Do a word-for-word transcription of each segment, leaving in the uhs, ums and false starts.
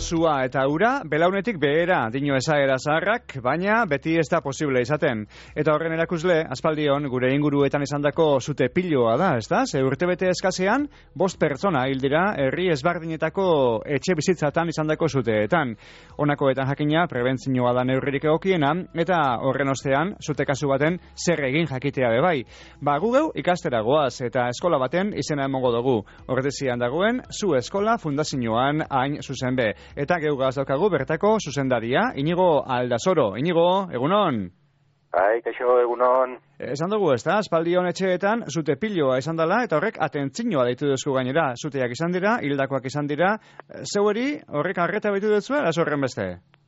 Zua eta ura, belaunetik behera dino esaera zaharrak, baina beti ez da posible izaten. Eta horren erakusle, aspaldion, gure inguruetan izandako zute piloa da, ez da? Ze urtebete eskasean, bost pertsona hil dira herri ezberdinetako etxe bizitzatan izandako zuteetan. Honakoetan jakina, prebentzioa da neurririk egokiena, eta horren ostean, zute kasu baten zer egin jakitea bebai. Ba, gu geu ikastera goaz, eta eskola baten izena emongo dugu. Horretezian dagoen, zu eskola fundazioan hain zuzen be. Eta geugaz daukagu bertako zuzendaria, Inigo Aldasoro. Inigo, egunon? Bai, kaixo, egunon. Esan dugu, ez da, aspaldion etxeetan zute piloa izan dela, eta horrek atentzinoa deitu duzku gainera. Zuteak izan dira, hildakoak izan dira. Zeueri, horrek arreta baitu dutzu, eraz horren beste?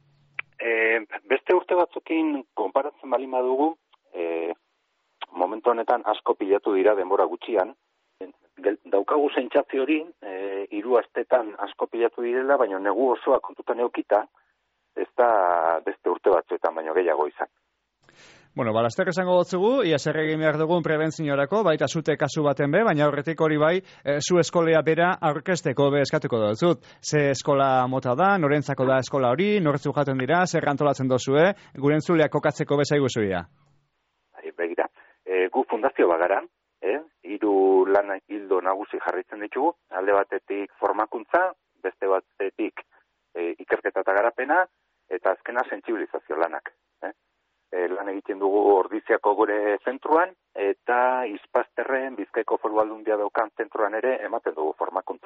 E, beste urte batzukin konparatzen bali madugu, e, momentu honetan asko pilatu dira denbora gutxian. Daukagu sentsazio hori, e, hiru astetan asko pilatu direla, baina negu osoa kontutan eukita, ez da beste urte batzuetan baino gehiago izan. Bueno, balazter esango dutzugu, ia zer egin behar dugun prebentziorako, baita zute kasu baten be, baina horretik hori bai, e, zu eskolea bera aurkezteko be eskatuko dut. Ze eskola mota da, norentzako da eskola hori, nortzu jaten dira, zer antolatzen dozue, gure entzuleak kokatzeko bezaigu zuia. Begira, e, gu fundazio bagara, Eh? Hiru lana hildo nagusi jarritzen ditugu, alde batetik formakuntza, beste batetik e, ikerketa eta garapena, eta azkena sentsibilizazio lanak. Eh? E, lan egiten dugu Ordiziako gure zentruan, eta Izpazterren Bizkaiko Foru Aldundia daukan zentruan ere ematen dugu formakuntza.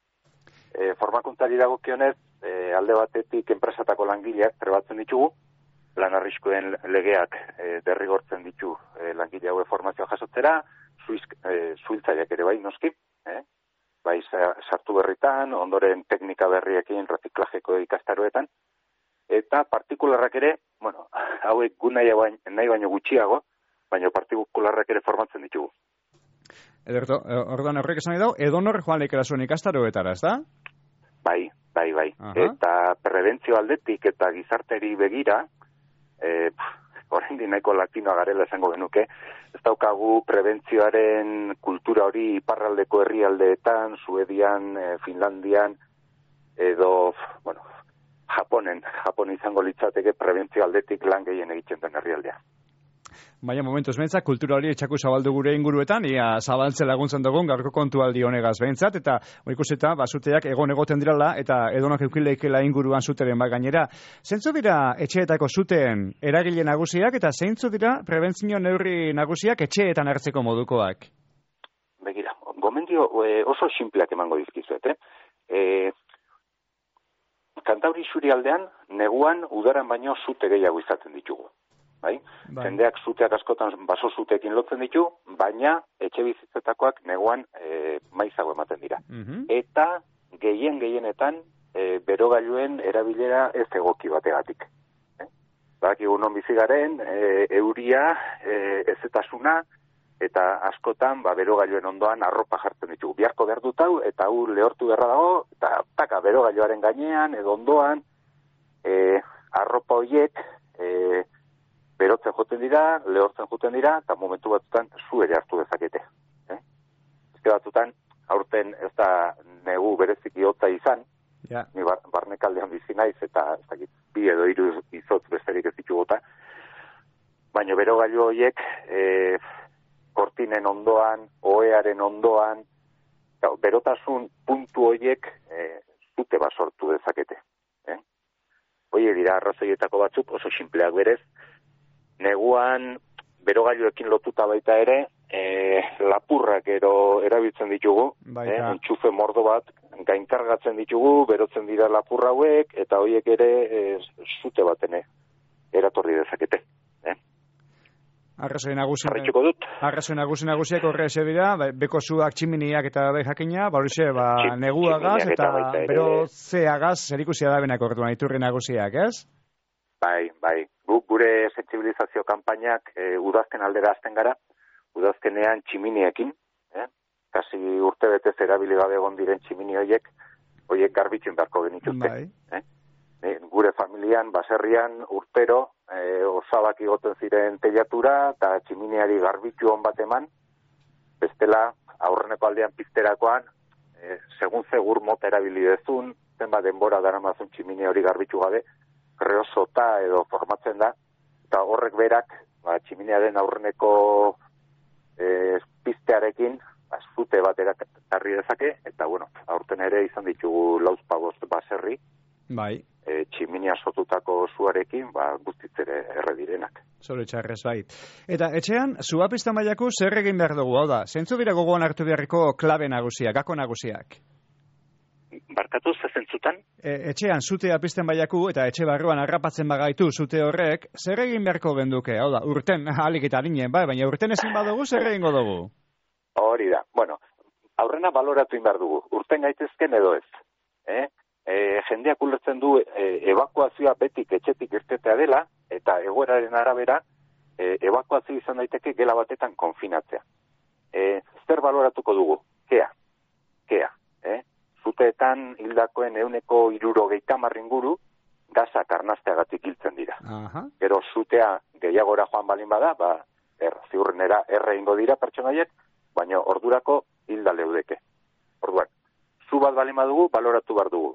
E, formakuntzari dagokionez, e, alde batetik enpresatako langileak trebatzen ditugu, lan arriskuen legeak e, derrigortzen ditu e, langile haue formazioa jasotzera, zuhiltzaileak ere bai noski, eh? Bai sartu berritan, ondoren teknika berriekin, reziklajeko ikastaroetan, eta partikularrak ere, bueno, hauek gu nahi, bain, nahi baino gutxiago, baina partikularrak ere formatzen ditugu. Ederto, orduan horrek esan edo, edonor joan lekera zuen ikastaroetara, ez da? Bai, bai, bai. Aha. Eta prebentzio aldetik eta gizarteri begira, eh, orain nahiko latinoa garela esango genuke, ez daukagu prebentzioaren kultura hori iparraldeko herrialdeetan, Suedian, eh, Finlandian, edo, bueno, Japonen, Japon izango litzateke prebentzio aldetik lan gehien egiten den herrialdea. Baina momentuz behintzat, kultura hori etxaku zabaldu gure inguruetan, ia zabaltze laguntzen dugun, gaurko kontualdi honegaz behintzat, eta ikusita, basuteak egon egoten dirala, eta edonak eukileikela inguruan zuteren bat gainera. Zeintzu dira etxeetako zuten eragile nagusiak, eta zeintzu dira prebentzio neurri nagusiak etxeetan hartzeko modukoak? Begira, gomendio e, oso sinpleak emango dizkizuet, eh? E, Kantauri Isurialdean, neguan udaran baino zute gehiago izaten ditugu. Bai? Bai. Jendeak zuteak askotan baso zuteekin lotzen ditu, baina etxe bizitzetakoak neguan e, maizago ematen dira. Uh-huh. Eta gehien gehienetan e, berogailuen erabilera ez egoki bategatik. Eh? Badakigu non bizi garen, e, euria, e, ezetasuna, eta askotan ba, berogailuen ondoan arropa jartzen ditugu. Biharko behar dut hau, eta hau lehortu beharra dago, eta taka berogailuaren gainean, edo ondoan, e, arropa horiek, e, berotzen joten dira, lehortzen joten dira, eta momentu batzutan zu ere hartu dezakete. Eh? Ezke batzutan, aurten ez da negu bereziki hotza izan, yeah. Ni bar, barnekaldean bizi naiz, eta ez dakit, bi edo hiru izotz besterik ez ditu gota, baina berogailu horiek, e, kortinen ondoan, ohearen ondoan, berotasun puntu horiek e, zute bat sortu dezakete. Eh? Hoie dira arrazoietako batzuk oso sinpleak berez, neguan berogailuekin lotuta baita ere, e, lapurrak ero erabiltzen ditugu, eh, entxufe mordo bat, gainkargatzen ditugu, berotzen dira lapurra hauek, eta horiek ere e, zute batene eratorri dezakete. Eh? Arrazoi nagusi, dut. Arrazoi nagusi nagusiak horre eze dira, beko zuak tximiniak eta bai jakina, ba horixe, ba, neguagaz eta, eta berotzeagaz zerikusia da benako orduan, iturri nagusiak, ez? Bai, bai. Guk gure sentsibilizazio kanpainak e, udazken aldera azten gara, udazkenean tximiniekin, eh? Kasi urte betez erabili gabe egon diren tximini horiek, horiek garbitzen beharko genituzte. Bai. Eh? E, gure familian, baserrian, urtero, e, osabak igoten ziren teilatura, eta tximiniari garbitu hon bat eman, bestela aurreneko aldean pizterakoan, e, segun segur mota erabili dezun, zenbat denbora daramazun tximinia hori garbitu gabe, kreosota edo formatzen da, eta horrek berak, ba, tximiniaren aurreneko e, piztearekin, ba, zute bat erakarri dezake, eta bueno, aurten ere izan ditugu lauzpabost baserri, bai. E, tximinia sotutako zuarekin, ba, guztitzere erre direnak. Zoro txarrez, bai. Eta etxean, zua pizta mailaku zer egin behar dugu, hau da, zentzu bira gogoan hartu beharriko klabe nagusiak, gako nagusiak? Barkatu, zezentzutan? E, etxean, zutea pizten baiaku eta etxe barruan harrapatzen bagaitu zute horrek, zer egin beharko genduke, hau da, urten, alik eta harinen, bai, baina urten ezin badugu, zer egingo dugu? Hori da, bueno, aurrena baloratu behar dugu, urten gaitezken edo ez, eh? E, jendeak ulertzen du e, evakuazioa betik etxetik irtetea dela, eta egoeraren arabera e, evakuazio izan daiteke gela batetan konfinatzea. E, zer baloratuko dugu? Kea. Kea. Eh? Zuteetan hildakoen euneko hirurogeita hamar inguru gazak arnazteagatik hiltzen dira. Aha. Gero zutea gehiagora joan balin bada, ba, er, ziurrenera erre ingo dira pertsonaiek, baina ordurako hilda leudeke. Orduan, zu bat balin badugu, baloratu bar dugu.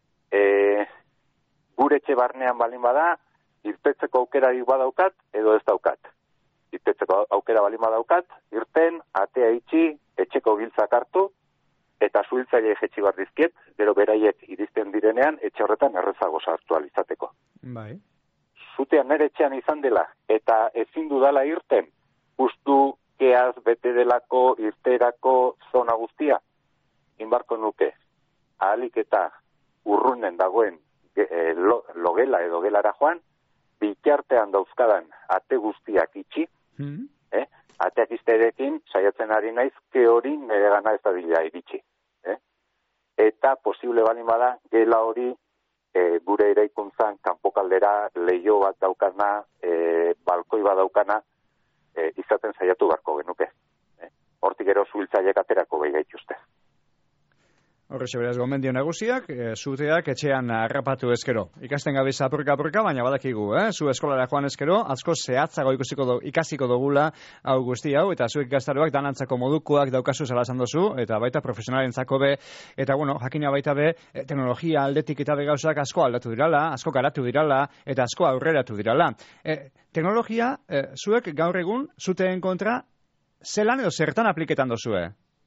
E, gure etxe barnean balin bada, irtetzeko aukerarik badaukat, edo ez daukat. Irtetzeko aukera balin badaukat, irten, atea itxi, etxeko giltzak hartu, eta zuhiltzaile jetxi bar dizkiet, gero beraiek iristen direnean, etxe horretan errezago sartu alizateko. Bai. Zutean nere etxean izan dela, eta ezin dudala irten, justu keaz bete delako irterako zona guztia, inbarko nuke, ahalik eta urrunen dagoen e, lo, logela edo gelara joan, bitartean dauzkadan ate guztiak itxi, mm. eh? Ateak izterekin saiatzen ari naiz, ke hori nire gana ez da dila iritsi. Eh? Eta posible balin bada, gela hori e, gure eraikuntzan kanpokaldera leio bat daukana, e, balkoi bat daukana, e, izaten saiatu barko genuke. Eh? Hortik gero zuhiltzaileek aterako behi gaituzte. Horrexe beraz gomendio nagusiak, e, zuteak etxean harrapatu ezkero. Ikasten gabiz apurka-apurka, baina badakigu, eh? Zu eskolara joan ezkero, asko zehatzago ikusiko do, ikasiko dugula hau guzti hau, eta zuek ikastaroak danantzako modukoak daukazu zalazan dozu, eta baita profesionalentzako be, eta bueno, jakina baita be, teknologia aldetik eta begauzak asko aldatu dirala, asko garatu dirala, eta asko aurreratu dirala. E, teknologia, e, zuek gaur egun, zuteen kontra, zelan edo zertan apliketan dozue?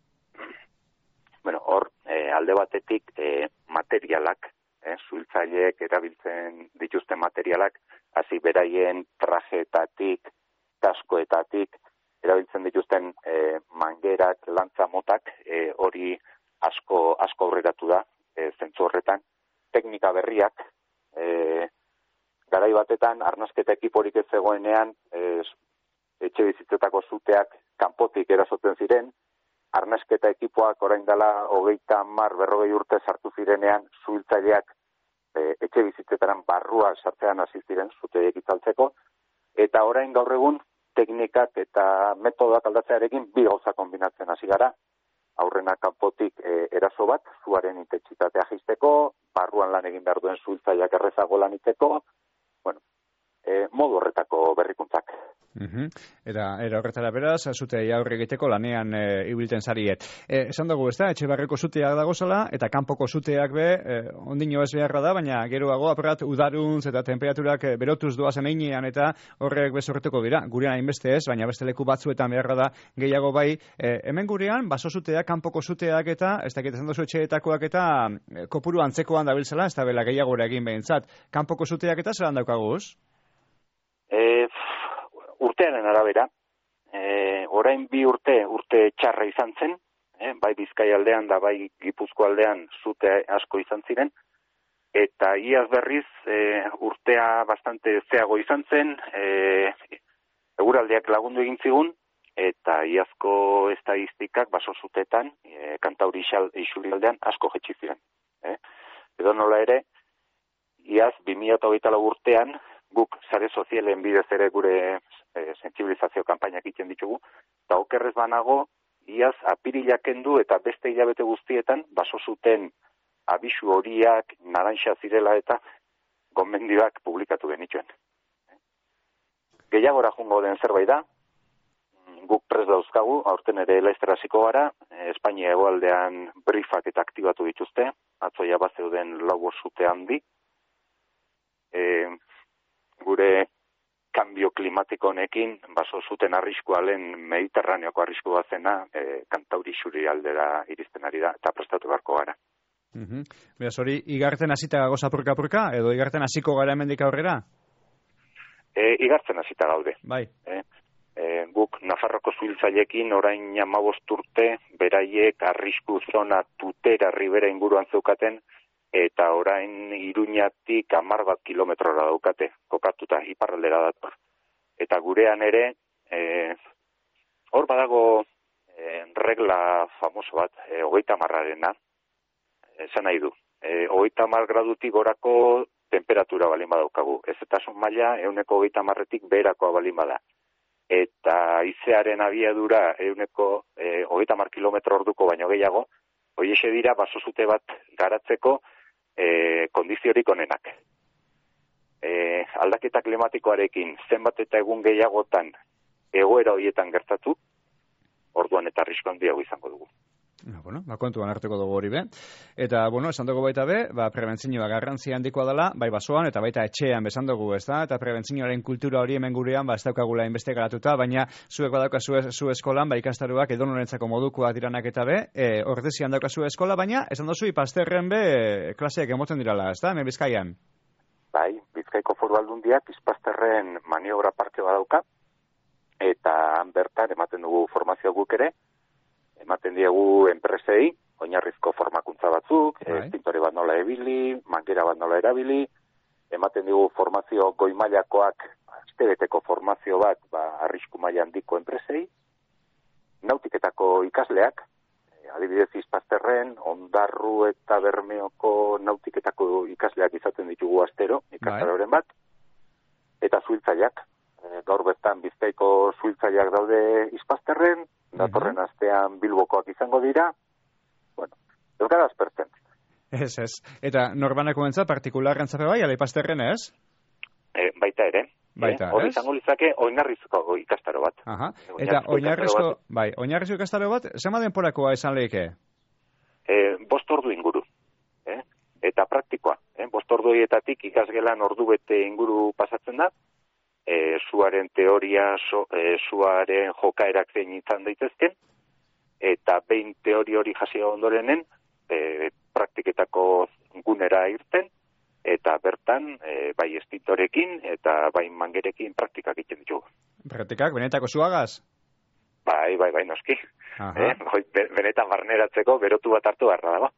Bueno, hor, alde batetik e, materialak, eh, zuhiltzaileek erabiltzen dituzten materialak, hasi beraien trajeetatik, kaskoetatik, erabiltzen dituzten e, mangerak, lantza motak, e, hori asko asko aurreratu da, e, zentzu horretan. Teknika berriak, e, garai batetan, arnasketa ekiporik ez zegoenean, e, etxe bizitzetako zuteak kanpotik erasotzen ziren, arnasketa ekipoak orain dela hogeita hamar berrogei urte sartu zirenean zuhiltzaileak e, etxe bizitzetan barrua sartzean hasi ziren zuteek itzaltzeko, eta orain gaur egun teknikak eta metodoak aldatzearekin bi gauza kombinatzen hasi gara. Aurrena kanpotik e, eraso bat, zuaren intentsitatea jaisteko, barruan lan egin behar duen zuhiltzaileak errezago lan iteko, bueno, e, modu horretako berrikuntzak. Uh-huh. Eta era horretara beraz, zute aurre egiteko lanean e, ibilten zariet. E, esan dugu, ez da, etxe barreko zuteak dagozala, eta kanpoko zuteak be, e, ondino ez beharra da, baina geroago apurat udaruntz eta temperaturak e, berotuz doazen einean, eta horrek bezorretuko dira. Gurean hainbeste ez, baina beste leku batzuetan beharra da gehiago bai. E, hemen gurean, baso zuteak, kanpoko zuteak eta, ez dakit esan dozu etxeetakoak eta e, kopuru antzekoan dabiltzela, ez da bela gehiagora egin behintzat. Kanpoko zuteak eta zelan daukaguz? Eh... Urtearen arabera, e, orain bi urte, urte txarra izan zen, e, bai Bizkai aldean da bai Gipuzko aldean zute asko izan ziren, eta iaz berriz e, urtea bastante zeago izan zen, e, eguraldiak lagundu egin zigun, eta iazko estadistikak baso zutetan, e, Kantauri isuri aldean asko jetxi ziren. E. Edo nola ere, iaz bi mila hogeita lau urtean, guk sare sozialen bidez ere gure e, sentsibilizazio kanpainak egiten ditugu, eta okerrez banago, iaz apirilak kendu eta beste hilabete guztietan baso zuten abisu horiak naranja zirela eta gomendioak publikatu genituen. Gehiagora jungo den zerbait da, guk prest dauzkagu, aurten ere laizter hasiko gara, Espainia hegoaldean briefak eta aktibatu dituzte, atzoia bat zeuden lau sute handi, e, gure kambio klimatiko honekin, baso zuten arriskua lehen Mediterraneoko arriskua bat zena, e, Kantauri xuri aldera iristen ari da, eta prestatu beharko gara. Mm-hmm. Beraz, hori, igarten hasita gago zapurka-purka, edo igarten hasiko gara hemendik aurrera? E, igartzen hasita gaude. Bai. E, e, guk Nafarroko zuhiltzailekin orain hamabost urte, beraiek arrisku zona Tutera Ribera inguruan zeukaten, eta orain Iruñatik hamar bat kilometrora daukate, kokatuta iparraldera dator. Eta gurean ere, e, hor badago e, regla famoso bat, e, hogeita hamarrarena, esan nahi du. E, hogeita hamar gradutik gorako temperatura balin badaukagu. Ez eta son maila, euneko hogeita hamarretik beherakoa balin bada. Eta izearen abiadura euneko e, hogeita hamar kilometro orduko baino gehiago, hoiese dira basozute bat garatzeko e, kondiziorik onenak. E, aldaketa klimatikoarekin zenbat eta egun gehiagotan egoera horietan gertatu, orduan eta arrisko handiago izango dugu. No, bueno, ba, kontuan hartuko dugu hori be. Eta, bueno, esan dugu baita be, ba, prebentzioa garrantzia handikoa dela, bai basoan eta baita etxean besan dugu, ez da? Eta prebentzioaren kultura hori hemen gurean, ba, ez daukagula inbeste garatuta, baina zuek badauka zu, zu eskolan, ba, ikastaruak edonorentzako modukoa diranak eta be, e, ordezian dauka zu eskola, baina, esan duzu, ipazterren be, klaseak emoten dirala, ez da, hemen Bizkaian? Bai, Bizkaiko Foru Aldundiak izpazterren maniobra parke badauka, eta bertan ematen dugu formazio guk ere, ematen diegu enpresei, oinarrizko formakuntza batzuk, right. Estintore bat nola ebili, mangera bat nola erabili, ematen digu formazio goi-mailakoak, astebeteko formazio bat, ba, arrisku maila handiko enpresei, nautiketako ikasleak, adibidez izpazterren, Ondarru eta Bermeoko nautiketako ikasleak izaten ditugu astero, ikastaroren bat, eta zuhiltzaileak, gaur bertan Bizkaiko zuhiltzaileak daude izpazterren, datorren uh-huh. astean Bilbokoak izango dira, bueno, euskaraz pertzen. Ez, ez. Eta norbanako entza, partikularren zape bai, ala ipazterren ez? E, baita ere. Baita, eh? Hori izango lizake oinarrizko ikastaro bat. Aha. Eta oinarrizko, bai, oinarrizko ikastaro bat, zema denporakoa esan lehike? E, bost ordu inguru. Eh? Eta praktikoa. Eh? Bost ordu horietatik ikasgelan ordu bete inguru pasatzen da, E, zuaren teoria, so, e, zuaren jokaerak zein izan daitezken, eta behin teori hori jasio ondorenen, e, praktiketako gunera irten, eta bertan, e, bai estintorekin, eta bai mangerekin praktikak egiten ditugu. Praktikak, benetako zuagaz? Bai, bai, bai, noski. Eh? Benetan barneratzeko berotu bat hartu beharra dago.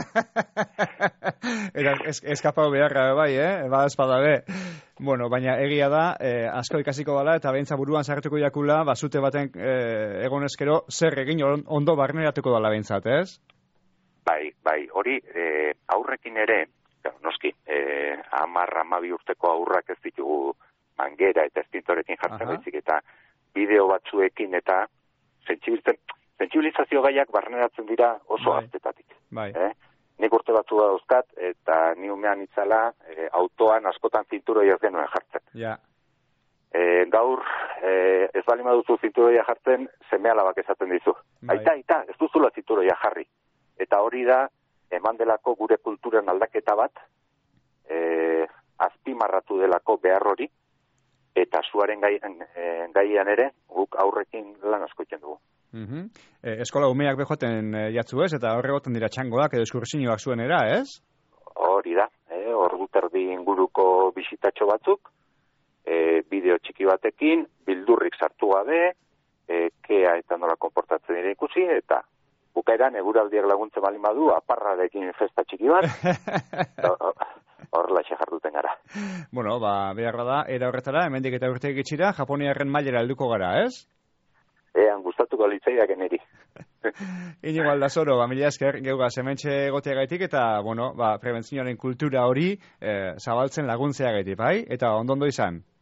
Eta es, eskapau beharra bai, eh? Ba, espada be. Bueno, baina egia da, eh, asko ikasiko dela, eta behintza buruan sartuko jakula, basute baten eh, egonezkero, zer egin ondo barneratuko dela behintzat, ez? Bai, bai, hori eh, aurrekin ere, noski, eh, amar, amabi urteko aurrak ez ditugu mangera eta estintorekin jartzen baizik, eta bideo batzuekin eta sentsibilizazio gaiak barneratzen dira oso bai. Aztetatik. Bai. Eh? Nik urte batzu dauzkat, eta ni umean itzala, e, autoan askotan zinturoi ez genuen jartzen. Ja. E, gaur, e, ez bali maduzu zinturoia jartzen, seme alabak esaten dizu. Bai. Aita, aita, ez duzula zinturoia jarri. Eta hori da, eman delako gure kulturan aldaketa bat, e, azpimarratu delako behar hori, eta zuaren gaian, e, gaian ere, guk aurrekin lan asko egiten dugu. Uh-huh. E, eskola umeak bejoten e, jatzu ez, eta horre goten dira txangoak edo eskursiñoak zuen era, ez? Hori da, e, ordu terdi inguruko bisitatxo batzuk, e, bideo txiki batekin, bildurrik sartu gabe, e, kea eta nola konportatzen dira ikusi, eta bukaeran eguraldiak laguntzen balin badu, aparrarekin festa txiki bat, horrela jarduten gara. Bueno, ba, beharra da, era horretara, hemendik eta urte egitxira, Japoniarren mailera helduko gara, ez? Ean, gustatuko litzaiak eneri. Inigo Aldasoro, ba, mila esker, geugaz, hementxe egoteagaitik, eta, bueno, ba, prebentzioaren kultura hori eh, zabaltzen laguntzea gaitik, bai? Eta ondondo izan?